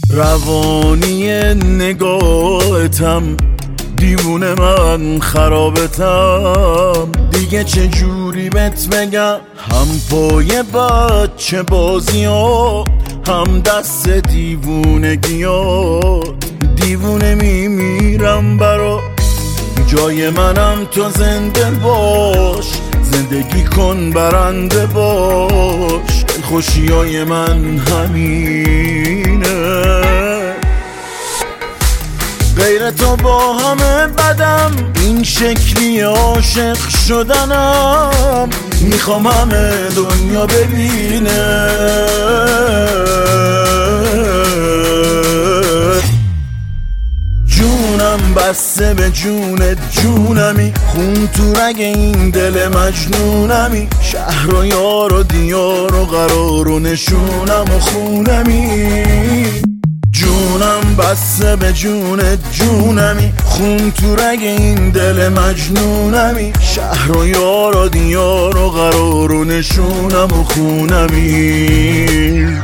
روانی نگاهتم، دیوونه من خرابتم. دیگه چه جوری بهت بگم، هم پای بچه بازی ها، هم دست دیوونگی ها. دیوونه میمیرم برا، جای منم تو زنده باش، زندگی کن برنده باش. خوشیای من همینه، غیر تو با همه بدم، این شکلی عاشق شدنم. میخوام همه دنیا ببینه جونم بسته به جونت، جونمی خون تو رگ این دل مجنونمی. شهر و یار و دیار و قرار و نشونم و خونمی. جونم بسته به جونت، جونمی خون تو رگ این دل مجنونمی. شهر و یار و دیار و قرار و نشونم و خونمی.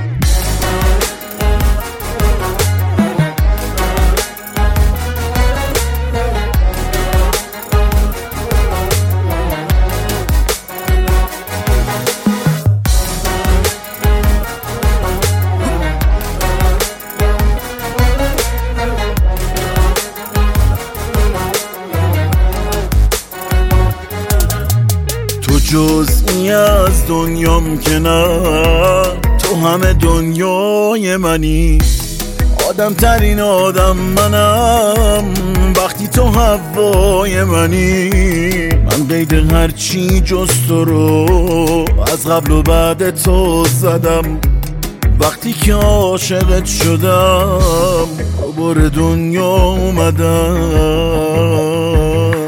تو جزئی از دنیام که نه، تو همه دنیای منی. آدم ترین آدم منم وقتی تو هوای منی. من قید هرچی جز تو رو از قبل و بعد تو زدم. وقتی که عاشقت شدم دوباره دنیا اومدم.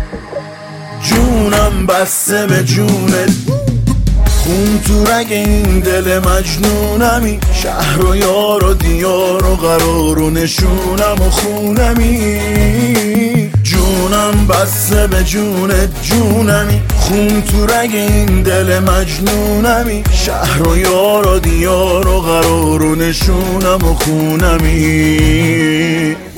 جونم بسته به جونت، خون تو رگ این دل مجنونمی. شهر و یار و دیار و قرار و نشونم و خونمی. جونم بسته به جونت، جونمی خون تو رگ این دل مجنونمی. شهر و یار و دیار و قرار و نشونم و خونمی.